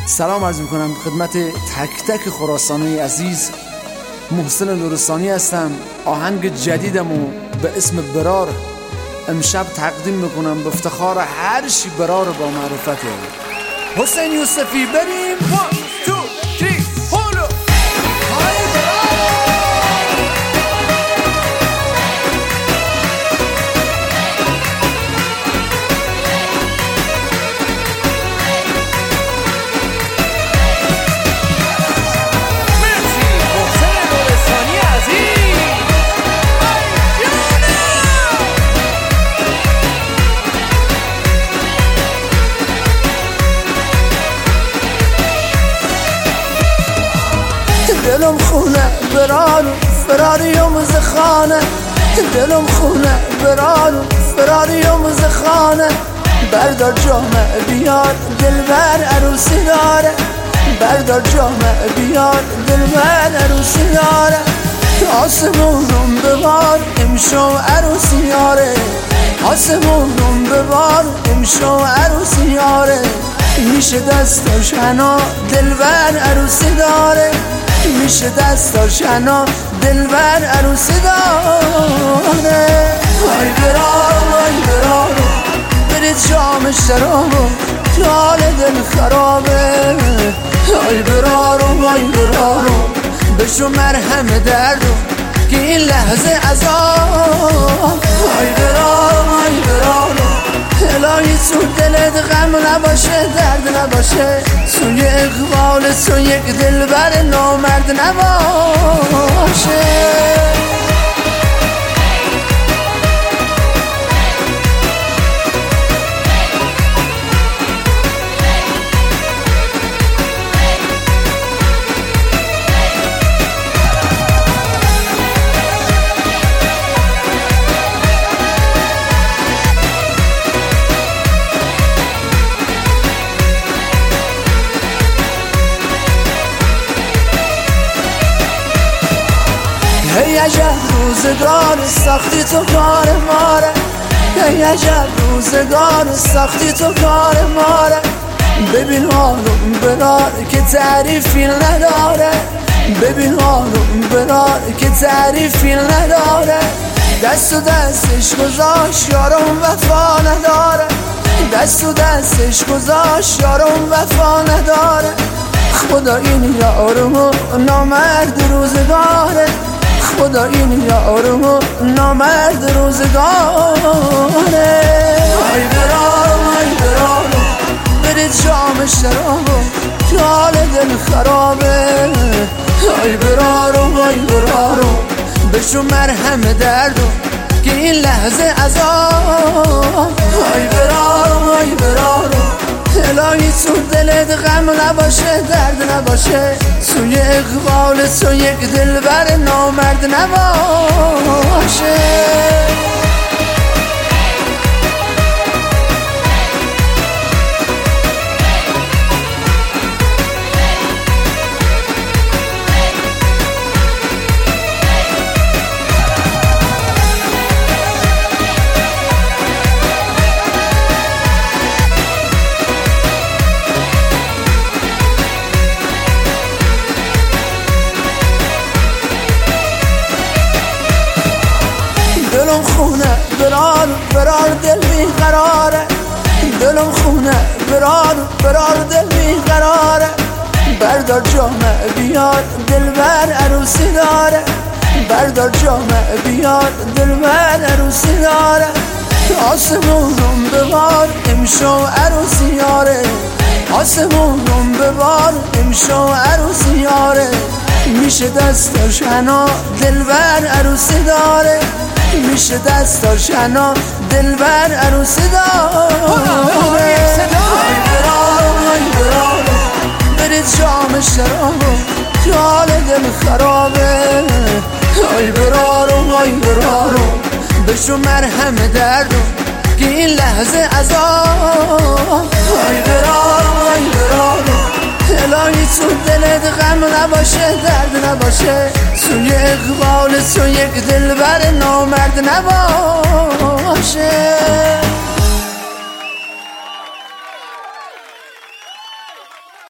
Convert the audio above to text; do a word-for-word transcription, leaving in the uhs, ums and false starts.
سلام عرض میکنم خدمت تک تک خراسانی عزیز. محسن نورستانی هستم. آهنگ جدیدمو به اسم برار امشب تقدیم میکنم به افتخار هر چی برار با معرفته. حسین یوسفی بریم. one two three هولو دلم خونه برارو فراریم زخانه، دلم خونه برارو فراریم زخانه. بردار جامه بیار دلبر عروسی داره، بردار جامه بیار دلبر عروسی داره. آسمونم ببار امشو عروسی یاره، آسمونم ببار امشو عروسی یاره. میشه دستاش حنا دلبر عروسی داره، میشه دستاش حنا دلبر عروسی داره. وای برارو وای برارو برید جام شرابو که حال دل خرابه. وای برارو وای برارو بشو مرهم دردو که این لحظه عذاب. وای برارو وای برارو الهی تو دلت غم نباشه درد نباشه، سوی اقبال تو یک دلبر نامرد نباشه. ای عجب روزگار ساختی تو کار ماره، ای عجب روزگار ساختی تو کار ماره. ببین حالم برار که تعریفی نداره، ببین حالم برار که تعریفی نداره. دست و دستش گذاشت یارم وفا نداره، دست و دستش گذاشت یارم وفا نداره. خدا این یارمو نامرد روزگاره، خدا این یارمو نامرد روزگاره. وای برارو وای برارو برید جام شرابو که حال دل خرابه. وای برارو وای برارو بشو مرهم دردو که این لحظه عذاب. وای برارو وای برارو الهی تو دلت غم نباشه درد نباشه، سوی اقبال تو یک دلبر نامرد نباشه. دلم خونه برار برار دل بی قراره، دلم خونه برار برار دل بی قراره. بردار جامه بیار دلبر عروسی داره، بردار جامه بیار دلبر عروسی داره. آسمونم ببار امشو عروسی یاره، آسمونم ببار امشو عروسی یاره. میشه دستاش حنا دلبر عروسی داره، میشه دستاش حنا دلبر عروسی داره. وای برارو وای برارو برید جام شرابو که حال دل خرابه. وای برارو وای برارو بشو مرهم دردو که این لحظه عذاب. وای برارو وای برارو الهی تو دلت غم نباشه درد نباشه، سوی اقبال تو یک دلبر نامرد نباشه.